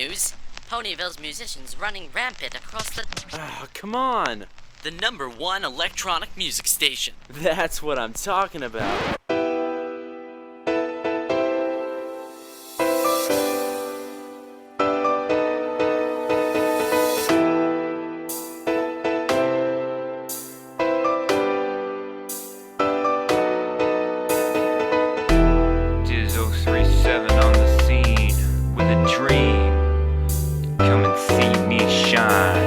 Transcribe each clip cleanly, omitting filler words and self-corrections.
news. Ponyville's musicians running rampant across the... Ah, come on! The #1 electronic music station. That's what I'm talking about. Diz 037 on the scene with a dream. Come and see me shine.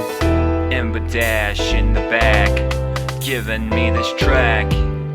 Ember Dash in the back, giving me this track,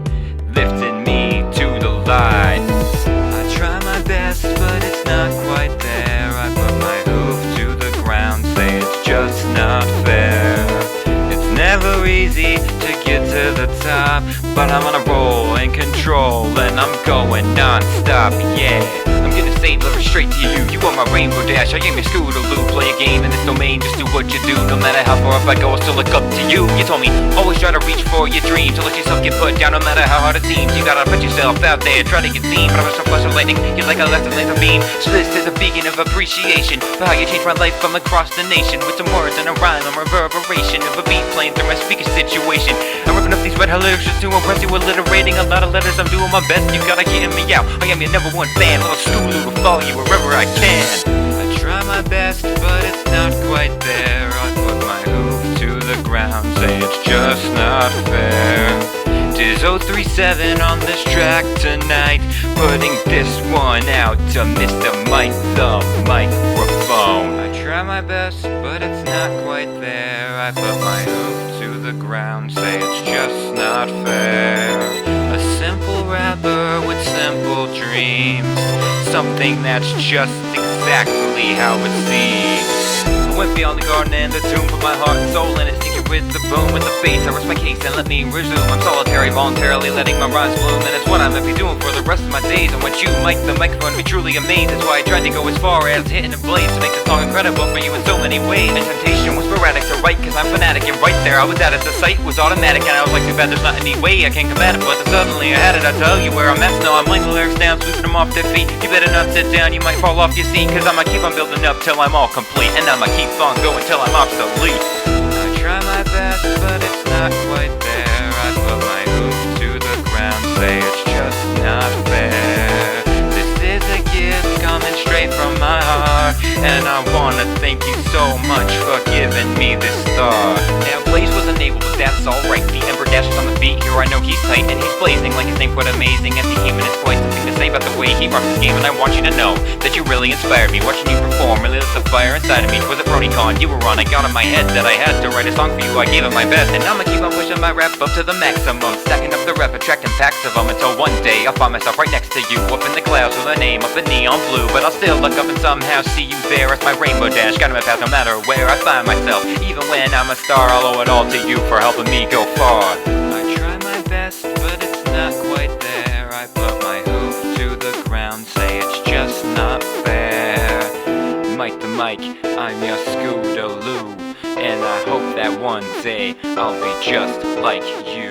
lifting me to the light. I try my best, but it's not quite there. I put my hoof to the ground, say it's just not fair. It's never easy to get to the top, but I'm on a roll and control, and I'm going non-stop, yeah. I'm gonna say deliver straight to you. You are my Rainbow Dash, I ain't your Scootaloo. Play a game in this domain, just do what you do. No matter how far up I go, I still look up to you. You told me, always try to reach for your dreams. To let yourself get put down, no matter how hard it seems. You gotta put yourself out there, try to get seen. But I'm so flash of lightning, you're like a lesson laser beam. So this is a beacon of appreciation for how you changed my life from across the nation. With some words and a rhyme, a reverberation of a beat playing through my speaker situation. I'm ripping up these red hot lyrics just to impress you, alliterating a lot of letters. I'm doing my best, you gotta hear me out. I am your #1 fan, little Scootaloo will follow you wherever I can. I try my best, but it's not quite there. I put my hoof to the ground, say it's just not fair. Diz 037 on this track tonight, putting this one out to Mr. Mike, the microphone. I try my best, but it's not quite there. I put my hoof to the ground, say it's just not fair. A simple rapper with simple dreams, something that's just exactly how it seems. I went beyond the garden and the tomb, put my heart and soul in it, stick it with the boom, with the bass. I rest my case and let me resume. I'm solitary, voluntarily letting my rhymes bloom, and it's what I'm gonna be doing for the rest of my days. I want you, Mike, the microphone, to be truly amazed. That's why I tried to go as far as hitting a blaze to make this song incredible for you in so many ways. And temptation was sporadic to write, cause I'm fanatic, and right there I was at it. The sight was automatic, and I was like, too bad there's not any way I can combat it. But then suddenly I had it, I tell you where I'm at. No, I'm laying the lyrics down, sweeping them off their feet. You better not sit down, you might fall off your seat, cause I'ma keep on building up till I'm all complete, and I'ma keep on going till I'm obsolete. I try my best, but it's not quite there. I put my hoof to the ground, say it's just not fair. This is a gift coming straight from my heart, and I wanna thank you so much for giving me this thought. Now Blaze was enabled, but that's alright. The Ember Dash is on the beat, here I know he's tight, and he's blazing like his name quite amazing. As he came in his place, something to say about the way he rocks his game, and I want you to know that you really inspired me. Watching you perform really lit the fire inside of me. Was it BronyCon you were on? I got in my head that I had to write a song for you. I gave it my best, and I'ma keep on pushing my rap up to the maximum, stacking up the rep, attracting packs of them, until one day I'll find myself right next to you, up in the clouds with a name up in neon blue. But I'll still look up and somehow see you there as my Rainbow Dash, guiding my path no matter where I find myself. Even when I'm a star, I'll owe it all to you for helping me go far. I try my best, but it's not quite there. I put my hoof to the ground, say it's just not fair. Mike the Mike, I'm your Scootaloo, and I hope that one day I'll be just like you.